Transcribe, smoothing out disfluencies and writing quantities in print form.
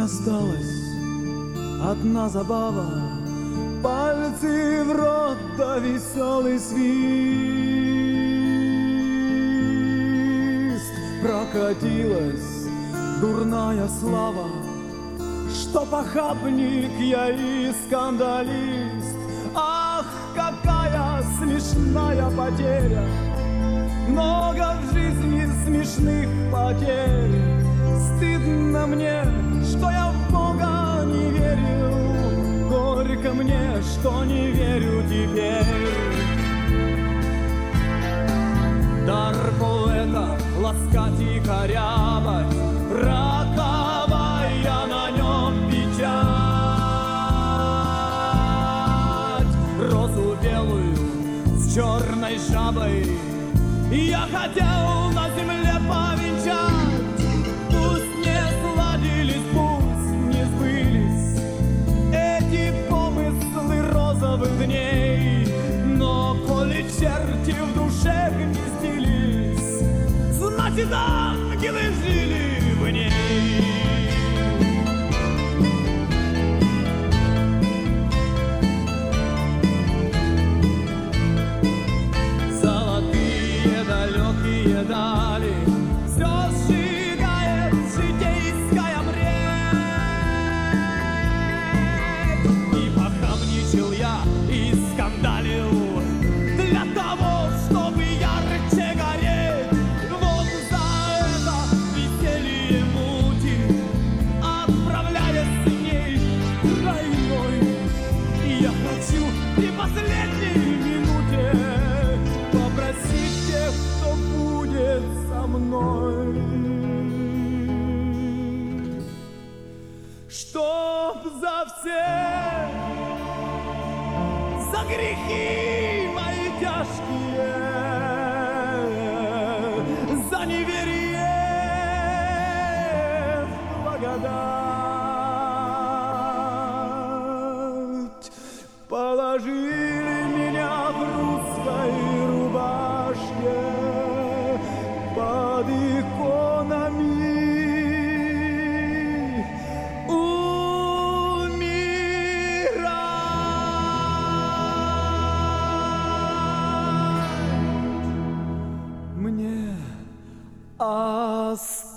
осталась одна забава, пальцы в рот да веселый свист. Прокатилась дурная слава, что похабник я и скандалист. Ах, какая смешная потеря! Много в жизни смешных потерь. Стыдно мне, что я в Бога не верил. Горько мне, что не верю теперь. Дар поэта ласкать и корябать, роковая на нем печать. Розу белую с черной жабой я хотел на земле повенчать. Пусть не сладились, пусть не сбылись эти помыслы розовых дней, но коли черти в душе гнездились, значит, ангелы жили в ней. Далекие дали, все сжигает житейская бред. И похабничал я, и скандалил для того, чтобы ярче гореть. Вот за это веселье мути, отправляясь с ней тройной. Я хочу и последней минуте попросить тех, кто будет со мной, чтоб за все, за грехи мои тяжкие, за неверие в благодать положили меня в русской рубашке под иконами умирать. Мне осталось